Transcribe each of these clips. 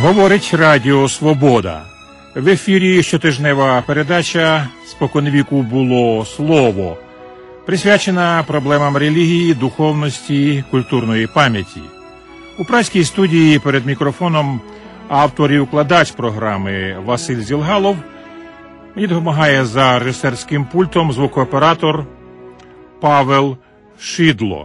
Говорить Радіо Свобода. В ефірі щотижнева передача «Споконвіку було слово», присвячена проблемам релігії, духовності, культурної пам'яті. У празькій студії перед мікрофоном автор і укладач програми Василь Зілгалов. Мені допомагає за режисерським пультом звукооператор Павел Шидло.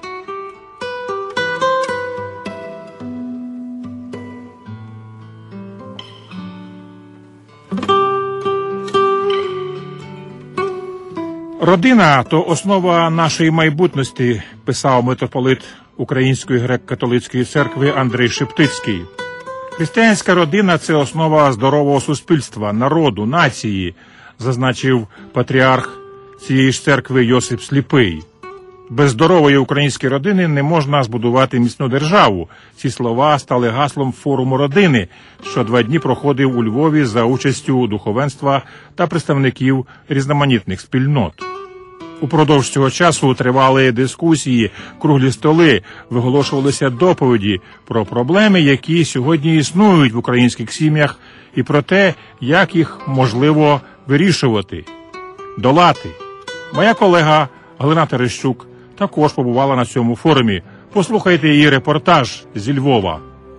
Родина – то основа нашої майбутності, писав митрополит Української греко-католицької церкви Андрій Шептицький. Християнська родина – це основа здорового суспільства, народу, нації, зазначив патріарх цієї ж церкви Йосип Сліпий. Без здорової української родини не можна збудувати міцну державу. Ці слова стали гаслом форуму родини, що 2 дні проходив у Львові за участю духовенства та представників різноманітних спільнот. Упродовж цього часу тривали дискусії, круглі столи, виголошувалися доповіді про проблеми, які сьогодні існують в українських сім'ях, і про те, як їх можливо вирішувати, долати. Моя колега Галина Терещук також побувала на цьому форумі. Послухайте її репортаж зі Львова.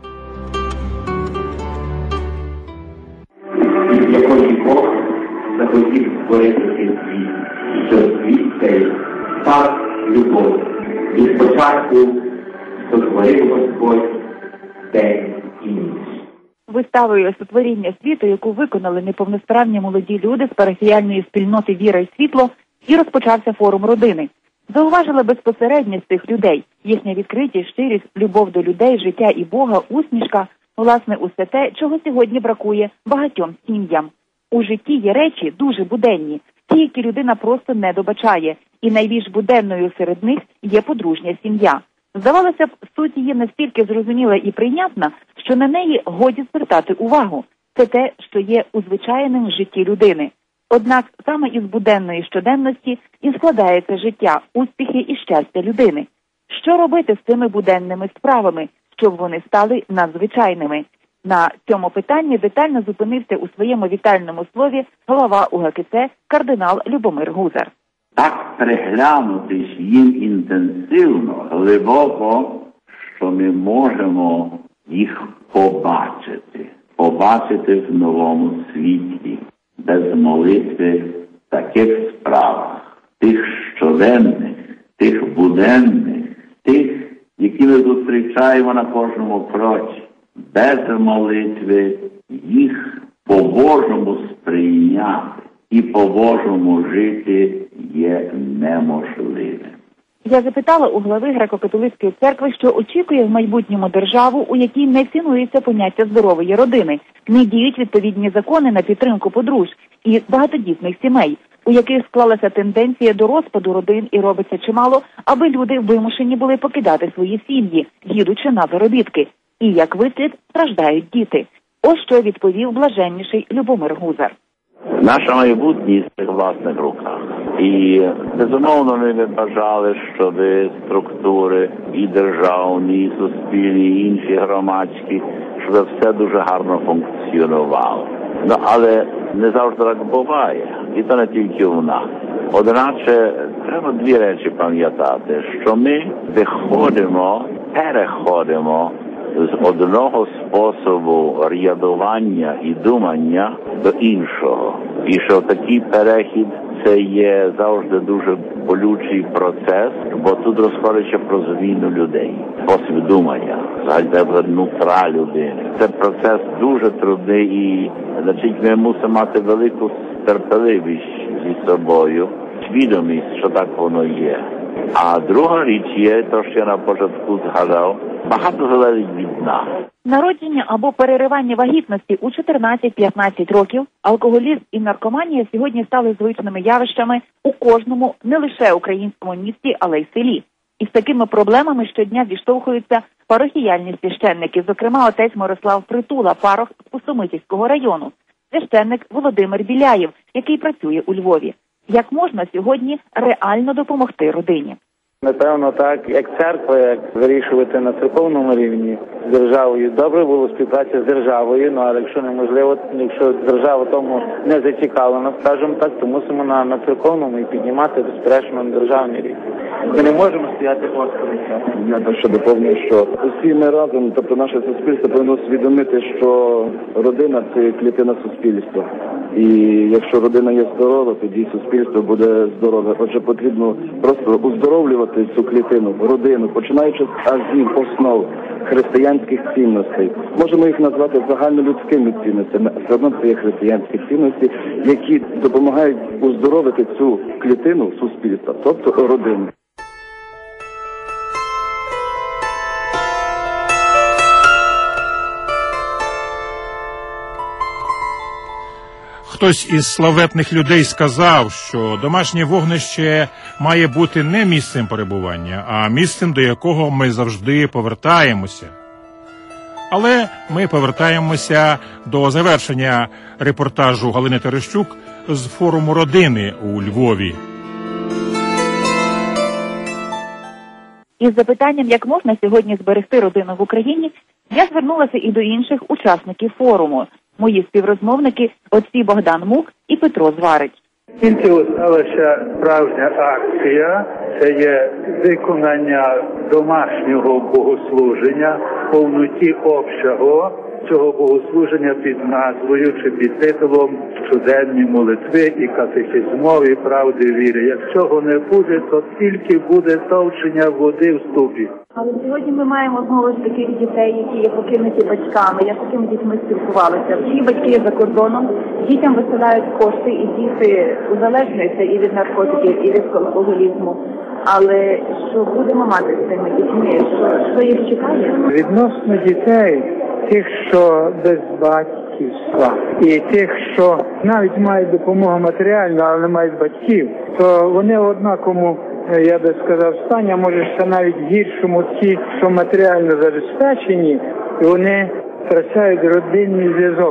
Якої Бог захотів створити світ, що світ цей став любов. І спочатку сотворив Господь день і ніч. Виставою «Сотворіння світу», яку виконали неповносправні молоді люди з парафіяльної спільноти «Віра і світло», і розпочався форум родини. Зауважила безпосередність цих людей, їхня відкритість, щирість, любов до людей, життя і Бога, усмішка, власне, усе те, чого сьогодні бракує багатьом сім'ям. У житті є речі дуже буденні, ті, які людина просто не добачає, і найбільш буденною серед них є подружня сім'я. Здавалося б, суть її настільки зрозуміла і прийнятна, що на неї годі звертати увагу. Це те, що є узвичайним в житті людини. Однак саме із буденної щоденності і складається життя, успіхи і щастя людини. Що робити з цими буденними справами, щоб вони стали надзвичайними? На цьому питанні детально зупинився у своєму вітальному слові голова УГКЦ кардинал Любомир Гузар. Так приглянутись їм інтенсивно, глибоко, що ми можемо їх побачити. Побачити в новому світі. Без молитви в таких справах, тих щоденних, тих буденних, тих, які ми зустрічаємо на кожному кроці. Без молитви їх по-божому сприйняти і по-божому жити є неможливим. Я запитала у глави Греко-католицької церкви, що очікує в майбутньому державу, у якій не цінується поняття здорової родини, не діють відповідні закони на підтримку подружжя і багатодітних сімей, у яких склалася тенденція до розпаду родин і робиться чимало, аби люди вимушені були покидати свої сім'ї, їдучи на заробітки. І, як вислід, страждають діти. Ось що відповів блаженніший Любомир Гузар. Наша майбутність в власних руках. І, безумовно, ми б бажали, щоб структури і державні, і суспільні, і інші громадські, щоб все дуже гарно функціонувало. Але не завжди так буває. І то не тільки у нас. Одначе, треба 2 речі пам'ятати, що ми переходимо з одного способу рядування і думання до іншого. І що такий перехід – це є завжди дуже болючий процес, бо тут розходиться про зміну людей, спосіб думання, взагалі нутра людини. Це процес дуже трудний і, значить, ми мусимо мати велику терпеливість зі собою, свідомість, що так воно є. А друга річ є, то, що я на початку згадав, багато залежить від нас. Народження або переривання вагітності у 14-15 років, алкоголізм і наркоманія сьогодні стали звичними явищами у кожному, не лише українському місті, але й селі. І з такими проблемами щодня зіштовхуються парохіяльні священники, зокрема отець Мирослав Притула, парох з Пустомитівського району, священник Володимир Біляєв, який працює у Львові. Як можна сьогодні реально допомогти родині? Напевно, так, як церква, як вирішувати на церковному рівні з державою. Добре було співпраця з державою, але якщо неможливо, якщо держава тому не зацікавлена, скажімо так, то мусимо на церковному і піднімати, безперечно, на державний рівень. Ми не можемо стояти осторонь. Я так ще доповню, що усі ми разом, тобто наше суспільство, повинно усвідомити, що родина – це клітина суспільства. І якщо родина є здорова, тоді суспільство буде здорове. Отже, потрібно просто уздоровлювати цю клітину, родину, починаючи з азів, основ християнських цінностей. Можемо їх назвати загальнолюдськими цінностями, а все одно це є християнські цінності, які допомагають уздоровити цю клітину суспільства, тобто родину. Хтось із славетних людей сказав, що домашнє вогнище має бути не місцем перебування, а місцем, до якого ми завжди повертаємося. Але ми повертаємося до завершення репортажу Галини Терещук з форуму родини у Львові. Із запитанням, як можна сьогодні зберегти родину в Україні, я звернулася і до інших учасників форуму. Мої співрозмовники отці Богдан Мук і Петро Зварич. Кінцево сталася справжня акція. Це є виконання домашнього богослуження в повноті общого цього богослуження під назвою чи під титулом «Щоденні молитви і катехизмові правди віри». Як цього не буде, то тільки буде товчення води в ступі. Але сьогодні ми маємо знову ж таких дітей, які є покинуті батьками. Я з такими дітьми спілкувалася. Всі батьки є за кордоном, дітям висилають кошти, і діти узалежнюються і від наркотиків, і від алкоголізму. Але що будемо мати з цими дітьми? Що їх чекає? Відносно дітей, тих, що без батьківства, і тих, що навіть мають допомогу матеріальну, але не мають батьків, то вони в однаковому, я би сказав, стані, а може ще навіть гіршому ті, що матеріально забезпечені, і вони втрачають родинний зв'язок.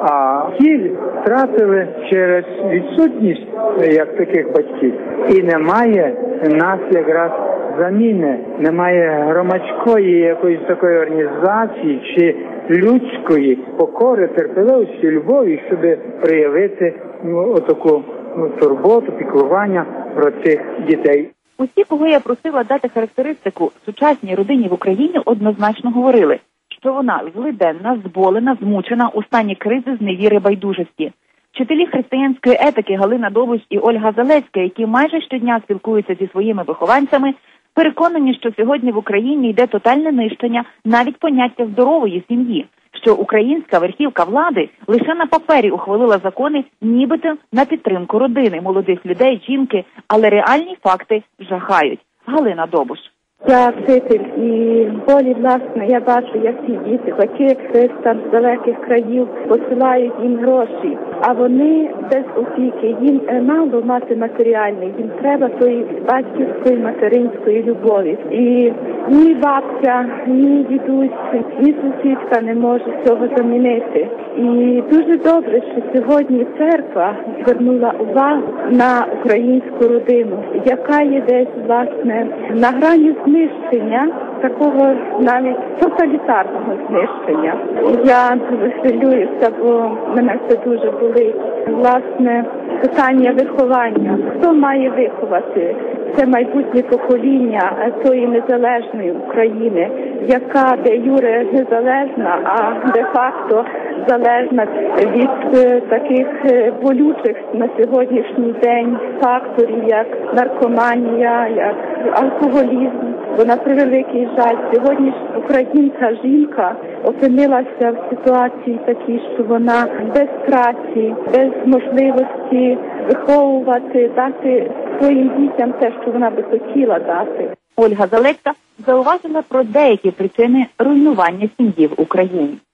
А ті втратили через відсутність як таких батьків. І немає нас якраз заміни, немає громадської якоїсь такої організації чи людської покори, терпеливості, любові, щоб проявити отаку турботу, піклування про цих дітей. Усі, кого я просила дати характеристику сучасній родині в Україні, однозначно говорили, що вона злиденна, зболена, змучена, у стані кризи, зневіри, байдужості. Вчителі християнської етики Галина Добуш і Ольга Залецька, які майже щодня спілкуються зі своїми вихованцями, переконані, що сьогодні в Україні йде тотальне нищення навіть поняття здорової сім'ї, що українська верхівка влади лише на папері ухвалила закони нібито на підтримку родини, молодих людей, жінки, але реальні факти жахають. Галина Добуш. Я вчитель і в полі, власне, я бачу, як ці діти, батьки з далеких країв посилають їм гроші, а вони без опіки, їм мало мати матеріальний, їм треба тої батьківської, материнської любові. І ні бабця, ні дідусь, ні сусідка не можуть цього замінити. І дуже добре, що сьогодні церква звернула увагу на українську родину, яка є десь, власне, на грані знищення, такого навіть тоталітарного знищення. Я дуже хвилююся, бо мене це дуже болить. Власне, питання виховання. Хто має виховати? Це майбутнє покоління тої незалежної України, яка де юре незалежна, а де-факто залежна від таких болючих на сьогоднішній день факторів, як наркоманія, як алкоголізм. Бо на превеликий жаль, сьогодні українська жінка опинилася в ситуації такій, що вона без праці, без можливості виховувати, дати своїм дітям те, що вона би хотіла дати. Ольга Залецька зауважила про деякі причини руйнування сім'ї в Україні.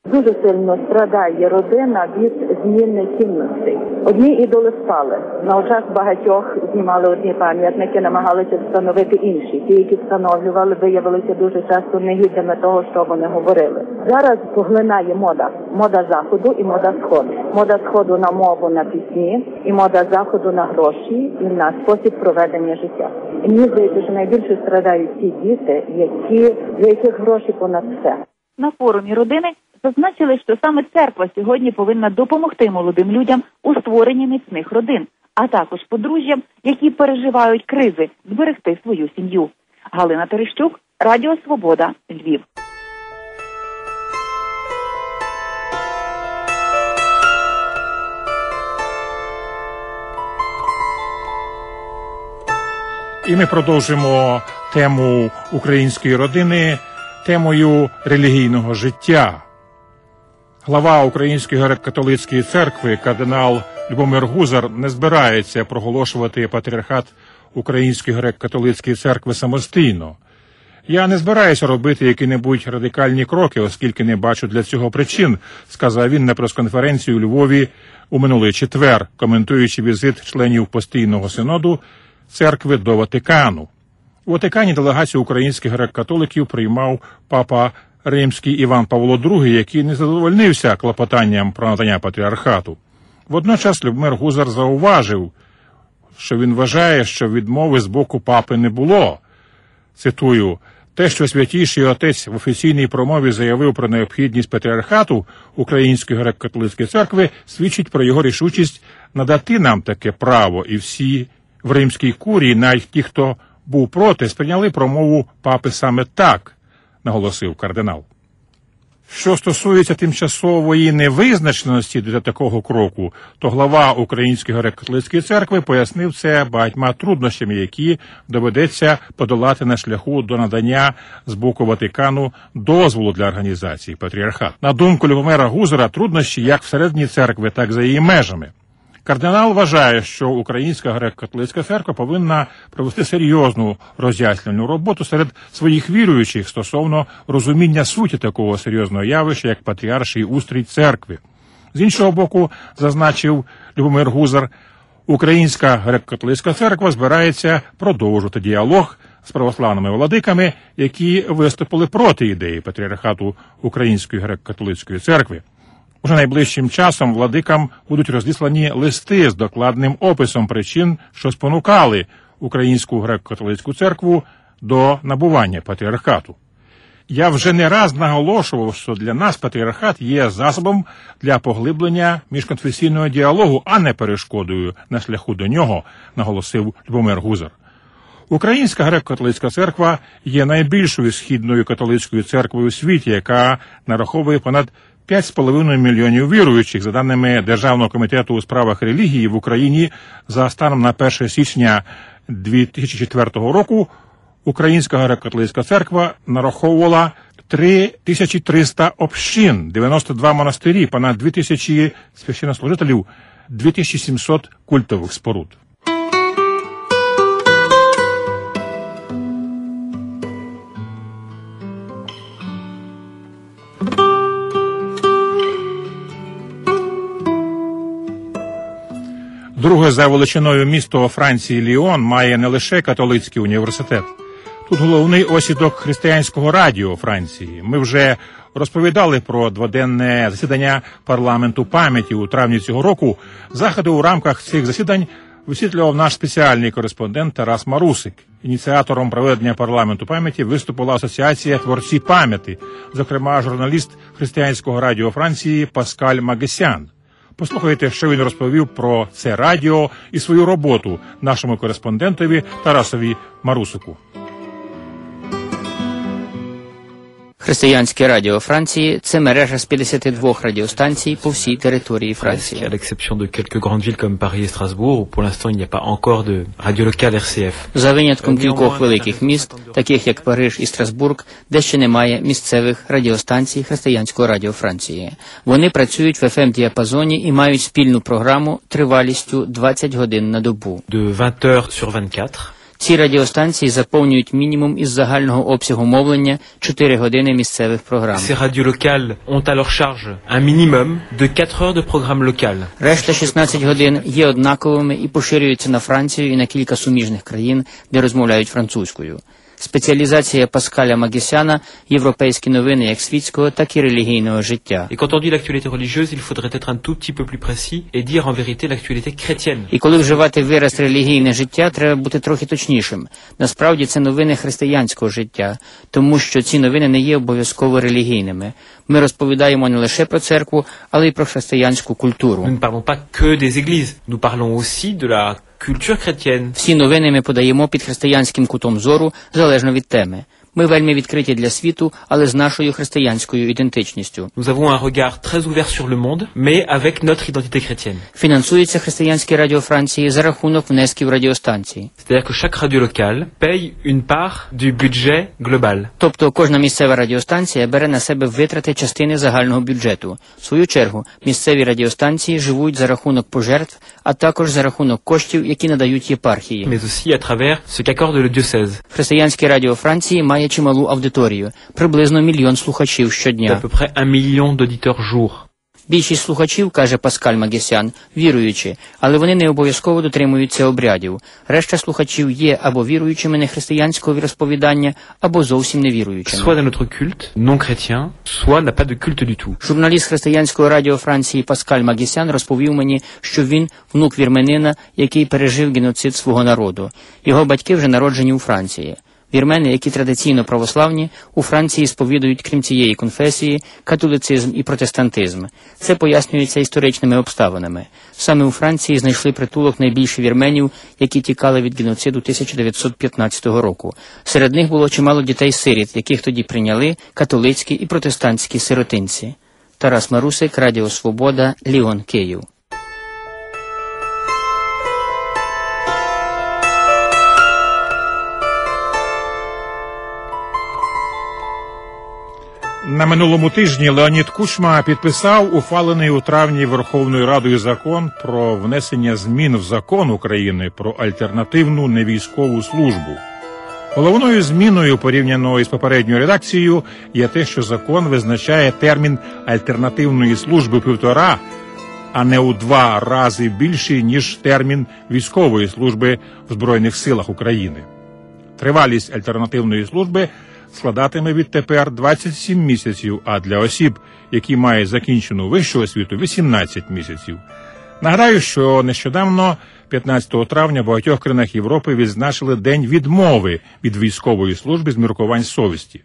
Дуже сильно страдає родина від зміни цінностей. Одні ідоли спали. На очах багатьох знімали одні пам'ятники, намагалися встановити інші. Ті, які встановлювали, виявилися дуже часто негідними того, що вони говорили. Зараз поглинає мода. Мода Заходу і мода Сходу. Мода Сходу на мову, на пісні, і мода Заходу на гроші і на спосіб проведення життя. І мені здається, що найбільше страдають ті діти, для яких гроші понад все. На форумі родини зазначили, що саме церква сьогодні повинна допомогти молодим людям у створенні міцних родин, а також подружжям, які переживають кризи, зберегти свою сім'ю. Галина Терещук, Радіо Свобода, Львів. І ми продовжимо тему української родини темою релігійного життя. Глава Української греко-католицької церкви кардинал Любомир Гузар не збирається проголошувати патріархат Української греко-католицької церкви самостійно. «Я не збираюся робити які-небудь радикальні кроки, оскільки не бачу для цього причин», сказав він на прес-конференції у Львові у минулий четвер, коментуючи візит членів постійного синоду церкви до Ватикану. У Ватикані делегацію українських греко-католиків приймав папа Римський Іван Павло II, який не задовольнився клопотанням про надання патріархату. Водночас Любомир Гузар зауважив, що він вважає, що відмови з боку папи не було. Цитую, «Те, що Святійший Отець в офіційній промові заявив про необхідність патріархату Української греко-католицької церкви, свідчить про його рішучість надати нам таке право, і всі в Римській курії, навіть ті, хто був проти, сприйняли промову папи саме так», наголосив кардинал. Що стосується тимчасової невизначеності до такого кроку, то глава Української греко-католицької церкви пояснив це багатьма труднощами, які доведеться подолати на шляху до надання з боку Ватикану дозволу для організації патріархату. На думку Любомира Гузара, труднощі як всередині церкви, так і за її межами. Кардинал вважає, що Українська греко-католицька церква повинна провести серйозну роз'яснювальну роботу серед своїх віруючих стосовно розуміння суті такого серйозного явища, як патріарший устрій церкви. З іншого боку, зазначив Любомир Гузар, Українська греко-католицька церква збирається продовжувати діалог з православними владиками, які виступили проти ідеї патріархату Української греко-католицької церкви. Уже найближчим часом владикам будуть розіслані листи з докладним описом причин, що спонукали Українську греко-католицьку церкву до набування патріархату. Я вже не раз наголошував, що для нас патріархат є засобом для поглиблення міжконфесійного діалогу, а не перешкодою на шляху до нього, наголосив Любомир Гузар. Українська греко-католицька церква є найбільшою східною католицькою церквою у світі, яка нараховує понад 5,5 мільйонів віруючих, за даними Державного комітету у справах релігії в Україні, за станом на 1 січня 2004 року Українська греко-католицька церква нараховувала 3300 общин, 92 монастирі, понад 2000 священнослужителів, 2700 культових споруд. Друге за величиною місто Франції Ліон має не лише католицький університет. Тут головний осідок християнського радіо Франції. Ми вже розповідали про дводенне засідання парламенту пам'яті у травні цього року. Заходи у рамках цих засідань висвітлював наш спеціальний кореспондент Тарас Марусик. Ініціатором проведення парламенту пам'яті виступила Асоціація «Творці пам'яті», зокрема журналіст християнського радіо Франції Паскаль Магесян. Послухайте, що він розповів про це радіо і свою роботу нашому кореспондентові Тарасові Марусику. Християнське радіо Франції – це мережа з 52 радіостанцій по всій території Франції. À l'exception de quelques grandes villes comme Paris et Strasbourg, où pour l'instant il n'y a pas encore de radio locale RCF. За винятком кількох великих міст, таких як Париж і Страсбург, де ще немає місцевих радіостанцій Християнського радіо Франції. Вони працюють в FM-діапазоні і мають спільну програму тривалістю 20 годин на добу. De 20 heures sur 24. Ці радіостанції заповнюють мінімум із загального обсягу мовлення 4 години місцевих програм. Ces radios locales ont à leur charge un minimum de 4 heures de programme local. Решта 16 годин є однаковими і поширюються на Францію і на кілька суміжних країн, де розмовляють французькою. Спеціалізація Паскаля Магісяна – європейські новини як світського, так і релігійного життя. Et quand on dit l'actualité religieuse, il faudrait être un tout petit peu plus précis et dire en vérité l'actualité chrétienne. І коли вживати вираз «релігійне життя», треба бути трохи точнішим. Насправді це новини християнського життя, тому що ці новини не є обов'язково релігійними. Ми розповідаємо не лише про церкву, але й про християнську культуру. Nous ne parlons pas que des églises, nous parlons aussi de la culture chrétienne. Всі новини ми подаємо під християнським кутом зору, залежно від теми. Ми вельми відкриті для світу, але з нашою християнською ідентичністю. Nous avons un regard très ouvert sur le monde, mais avec notre identité chrétienne. Фінансується християнське радіо Франції за рахунок внесків радіостанцій. C'est-à-dire que chaque radio locale paye une part du budget global. Тобто кожна місцева радіостанція бере на себе витрати частини загального бюджету. В свою чергу, місцеві радіостанції живуть за рахунок пожертв, а також за рахунок коштів, які надають єпархії. Mais aussi à travers ce qu'accorde le diocèse. Християнське радіо Франції має чималу аудиторію, приблизно 1 мільйон слухачів щодня. D'à peu près 1 million d'auditeurs jour. Більшість слухачів, каже Паскаль Магісян, віруючі, але вони не обов'язково дотримуються обрядів. Решта слухачів є або віруючими нехристиянського віросповідання, або зовсім не віруючими. Soit d'un autre culte, non chrétien, soit n'a pas de culte du tout. Журналіст християнського радіо Франції Паскаль Магісян розповів мені, що він внук вірменина, який пережив геноцид свого народу. Його батьки вже народжені у Франції. Вірмени, які традиційно православні, у Франції сповідують, крім цієї конфесії, католицизм і протестантизм. Це пояснюється історичними обставинами. Саме у Франції знайшли притулок найбільше вірменів, які тікали від геноциду 1915 року. Серед них було чимало дітей-сиріт, яких тоді прийняли католицькі і протестантські сиротинці. Тарас Марусик, Радіо Свобода, Ліон, Київ. На минулому тижні Леонід Кучма підписав ухвалений у травні Верховною Радою закон про внесення змін в закон України про альтернативну невійськову службу. Головною зміною, порівняно із попередньою редакцією, є те, що закон визначає термін альтернативної служби 1,5, а не у 2 рази більший, ніж термін військової служби в Збройних силах України. Тривалість альтернативної служби складатиме відтепер 27 місяців, а для осіб, які мають закінчену вищу освіту, 18 місяців. Нагадаю, що нещодавно, 15 травня, в багатьох країнах Європи відзначили День відмови від військової служби з міркувань совісті.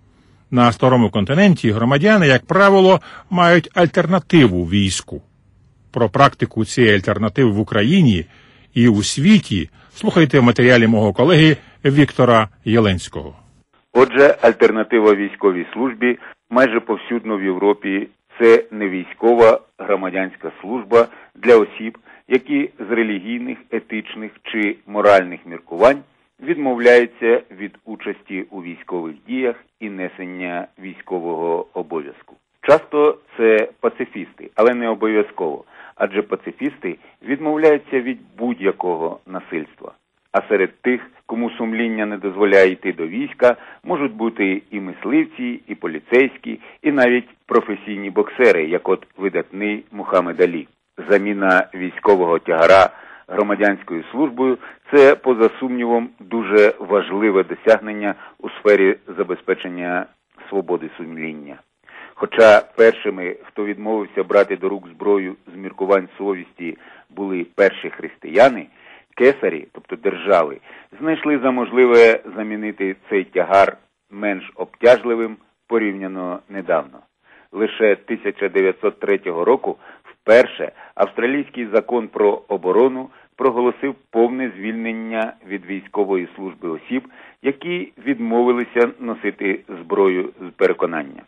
На Старому континенті громадяни, як правило, мають альтернативу війську. Про практику цієї альтернативи в Україні і у світі слухайте в матеріалі мого колеги Віктора Єленського. Отже, альтернатива військовій службі майже повсюдно в Європі – це не військова громадянська служба для осіб, які з релігійних, етичних чи моральних міркувань відмовляються від участі у військових діях і несення військового обов'язку. Часто це пацифісти, але не обов'язково, адже пацифісти відмовляються від будь-якого насильства. А серед тих, кому сумління не дозволяє йти до війська, можуть бути і мисливці, і поліцейські, і навіть професійні боксери, як от видатний Мухаммед Алі. Заміна військового тягара громадянською службою – це, поза сумнівом, дуже важливе досягнення у сфері забезпечення свободи сумління. Хоча першими, хто відмовився брати до рук зброю з міркувань совісті, були перші християни, кесарі, тобто держави, знайшли за можливе замінити цей тягар менш обтяжливим порівняно недавно. Лише 1903 року вперше австралійський закон про оборону проголосив повне звільнення від військової служби осіб, які відмовилися носити зброю з переконання.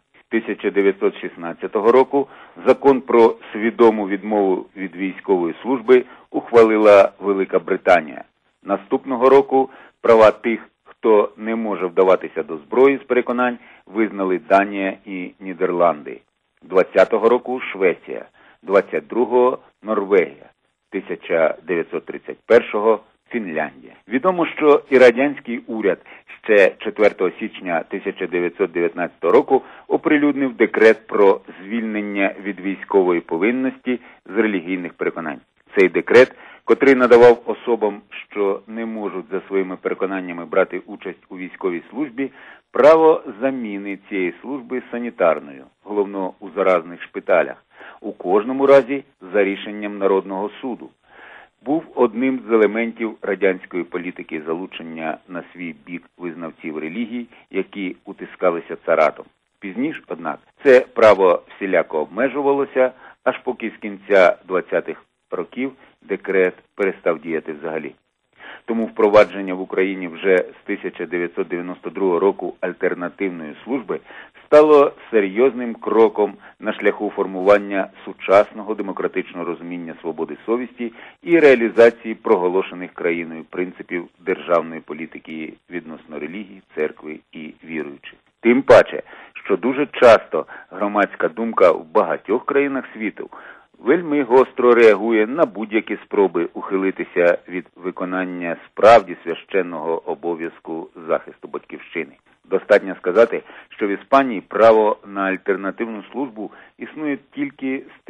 1916 року закон про свідому відмову від військової служби ухвалила Велика Британія. Наступного року права тих, хто не може вдаватися до зброї з переконань, визнали Данія і Нідерланди. 20-го року Швеція, 22-го Норвегія, 1931-го Фінляндія. Відомо, що і радянський уряд ще 4 січня 1919 року оприлюднив декрет про звільнення від військової повинності з релігійних переконань. Цей декрет, котрий надавав особам, що не можуть за своїми переконаннями брати участь у військовій службі, право заміни цієї служби санітарною, головно у заразних шпиталях, у кожному разі за рішенням Народного суду, був одним з елементів радянської політики залучення на свій бік визнавців релігій, які утискалися царатом. Пізніше, однак, це право всіляко обмежувалося, аж поки з кінця 20-х років декрет перестав діяти взагалі. Тому впровадження в Україні вже з 1992 року альтернативної служби стало серйозним кроком на шляху формування сучасного демократичного розуміння свободи совісті і реалізації проголошених країною принципів державної політики відносно релігії, церкви і віруючих. Тим паче, що дуже часто громадська думка в багатьох країнах світу вельми гостро реагує на будь-які спроби ухилитися від виконання справді священного обов'язку захисту батьківщини. Достатньо сказати, що в Іспанії право на альтернативну службу існує тільки з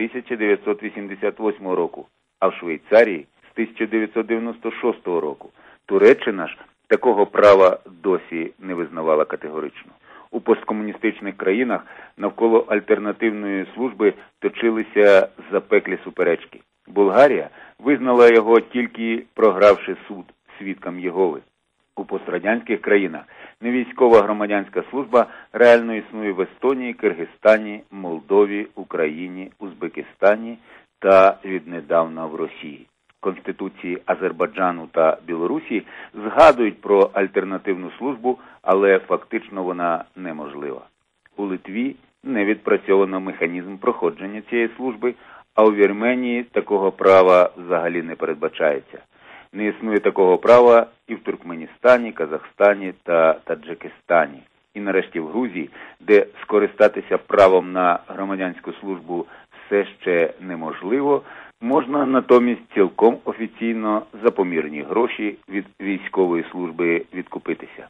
1988 року, а в Швейцарії з 1996 року. Туреччина ж такого права досі не визнавала категорично. У посткомуністичних країнах навколо альтернативної служби точилися запеклі суперечки. Болгарія визнала його тільки програвши суд свідкам Єгови. У пострадянських країнах невійськова громадянська служба реально існує в Естонії, Киргизстані, Молдові, Україні, Узбекистані та віднедавна в Росії. Конституції Азербайджану та Білорусі згадують про альтернативну службу, але фактично вона неможлива. У Литві не відпрацьовано механізм проходження цієї служби, а у Вірменії такого права взагалі не передбачається. Не існує такого права і в Туркменістані, Казахстані та Таджикистані. І нарешті в Грузії, де скористатися правом на громадянську службу все ще неможливо, можна натомість цілком офіційно за помірні гроші від військової служби відкупитися.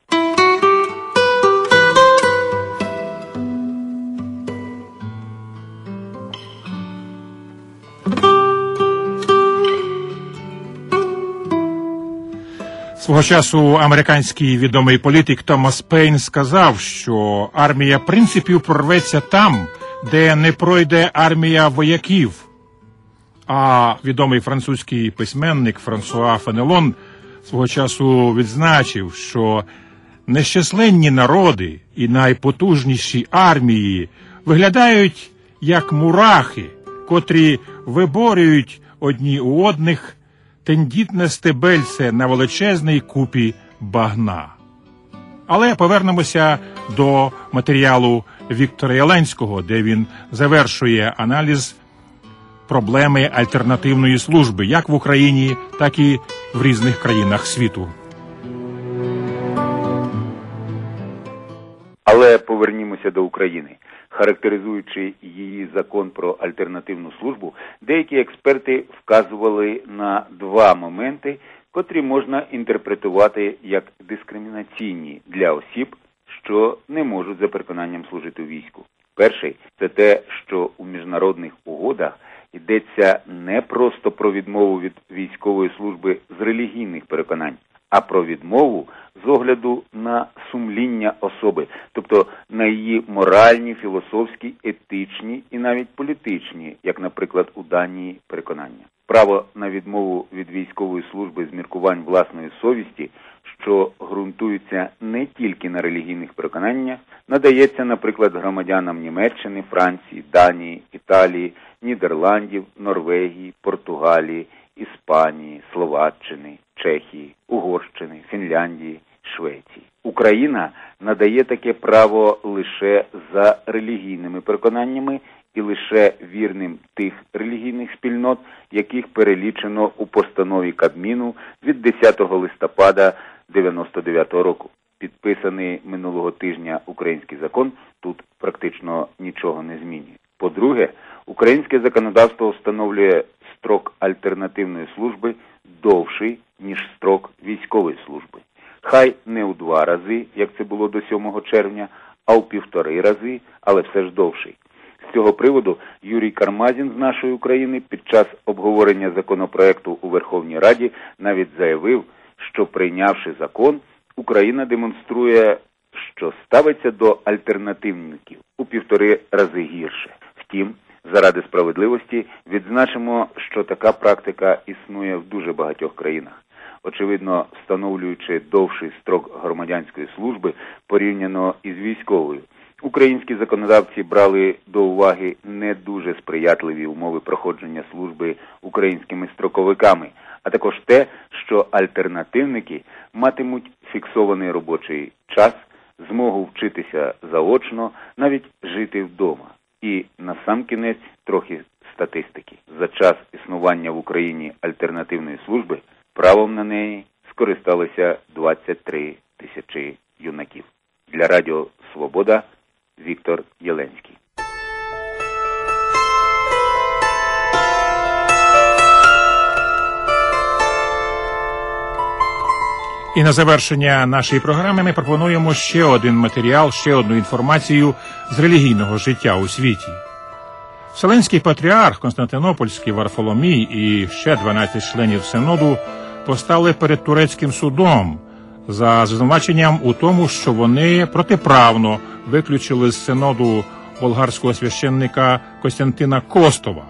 Свого часу американський відомий політик Томас Пейн сказав, що армія принципів прорветься там, де не пройде армія вояків. А відомий французький письменник Франсуа Фенелон свого часу відзначив, що нещасленні народи і найпотужніші армії виглядають як мурахи, котрі виборюють одні у одних тендітне стебельце на величезній купі багна. Але повернемося до матеріалу Віктора Єленського, де він завершує аналіз проблеми альтернативної служби, як в Україні, так і в різних країнах світу. Але повернімося до України. Характеризуючи її закон про альтернативну службу, деякі експерти вказували на два моменти, котрі можна інтерпретувати як дискримінаційні для осіб, що не можуть за переконанням служити у війську. Перший – це те, що у міжнародних угодах йдеться не просто про відмову від військової служби з релігійних переконань, а про відмову з огляду на сумління особи, тобто на її моральні, філософські, етичні і навіть політичні, як, наприклад, у Данії, переконання. Право на відмову від військової служби з міркувань власної совісті, що ґрунтуються не тільки на релігійних переконаннях, надається, наприклад, громадянам Німеччини, Франції, Данії, Італії, Нідерландів, Норвегії, Португалії, Іспанії, Словаччини, Чехії, Угорщини, Фінляндії, Швеції. Україна надає таке право лише за релігійними переконаннями і лише вірним тих релігійних спільнот, яких перелічено у постанові Кабміну від 10 листопада 1999 року. Підписаний минулого тижня український закон тут практично нічого не змінює. По-друге, українське законодавство встановлює строк альтернативної служби довший, ніж строк військової служби. Хай не у 2 рази, як це було до 7 червня, а у 1,5 рази, але все ж довший. З цього приводу Юрій Кармазін з нашої України під час обговорення законопроекту у Верховній Раді навіть заявив, що прийнявши закон, Україна демонструє, що ставиться до альтернативників у 1,5 рази гірше. Втім, заради справедливості відзначимо, що така практика існує в дуже багатьох країнах. Очевидно, встановлюючи довший строк громадянської служби порівняно із військовою, українські законодавці брали до уваги не дуже сприятливі умови проходження служби українськими строковиками, а також те, що альтернативники матимуть фіксований робочий час, змогу вчитися заочно, навіть жити вдома. І насамкінець трохи статистики. За час існування в Україні альтернативної служби правом на неї скористалися 23 тисячі юнаків. Для Радіо Свобода Віктор Єленський. І на завершення нашої програми ми пропонуємо ще один матеріал, ще одну інформацію з релігійного життя у світі. Вселенський патріарх Константинопольський Варфоломій і ще 12 членів Синоду постали перед турецьким судом за звинуваченням у тому, що вони протиправно виключили з Синоду болгарського священника Костянтина Костова.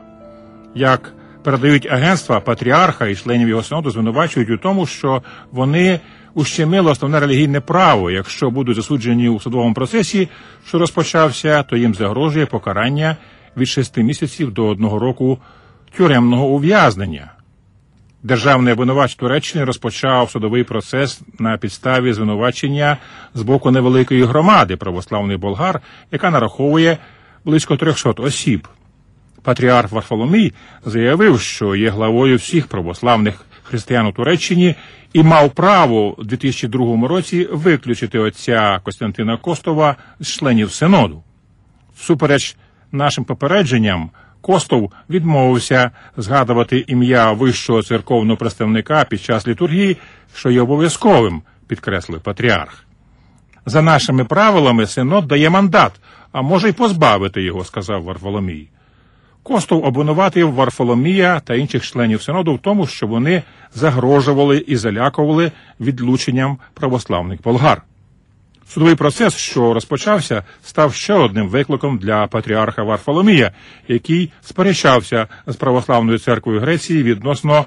Як передають агентства, патріарха і членів його Синоду звинувачують у тому, що вони ущемили основне релігійне право. Якщо будуть засуджені у судовому процесі, що розпочався, то їм загрожує покарання від 6 місяців до 1 року тюремного ув'язнення. Державний обвинувач Туреччини розпочав судовий процес на підставі звинувачення з боку невеликої громади православних болгар, яка нараховує близько 300 осіб. Патріарх Варфоломій заявив, що є главою всіх православних християн у Туреччині і мав право у 2002 році виключити отця Костянтина Костова з членів Синоду. Всупереч нашим попередженням, Костов відмовився згадувати ім'я вищого церковного представника під час літургії, що є обов'язковим, підкреслив патріарх. За нашими правилами Синод дає мандат, а може й позбавити його, сказав Варфоломій. Костов обвинуватив Варфоломія та інших членів Синоду в тому, що вони загрожували і залякували відлученням православних болгар. Судовий процес, що розпочався, став ще одним викликом для патріарха Варфоломія, який сперечався з православною церквою Греції відносно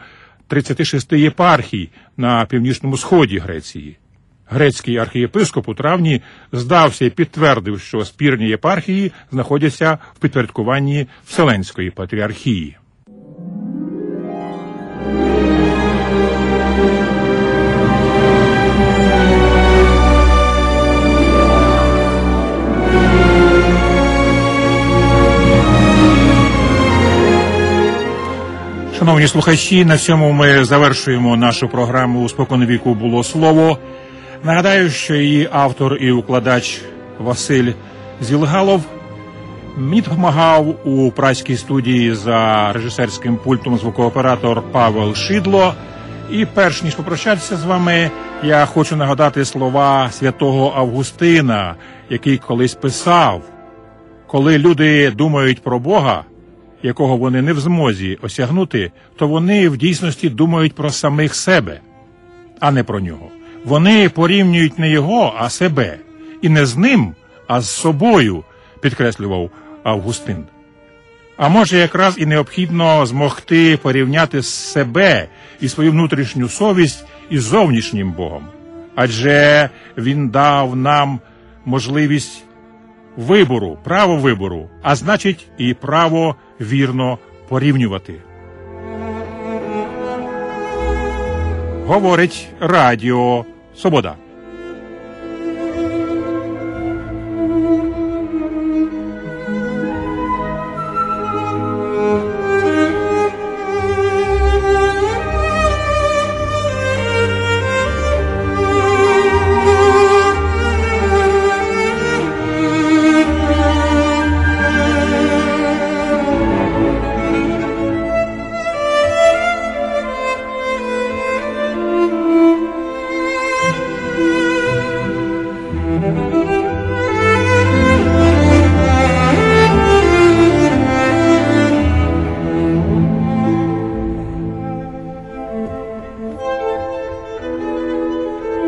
36 єпархій на північному сході Греції. Грецький архієпископ у травні здався і підтвердив, що спірні єпархії знаходяться в підпорядкуванні Вселенської патріархії. Шановні слухачі, на цьому ми завершуємо нашу програму «Споконвіку було слово». Нагадаю, що її автор і укладач Василь Зілгалов. Мені допомагав у празькій студії за режисерським пультом звукооператор Павел Шидло. І перш ніж попрощатися з вами, я хочу нагадати слова святого Августина, який колись писав: «Коли люди думають про Бога, якого вони не в змозі осягнути, то вони в дійсності думають про самих себе, а не про нього. Вони порівнюють не його, а себе. І не з ним, а з собою», підкреслював Августин. А може, якраз і необхідно змогти порівняти себе і свою внутрішню совість із зовнішнім Богом. Адже Він дав нам можливість вибору, право вибору, а значить і право вірно порівнювати. Говорить Радіо Свобода.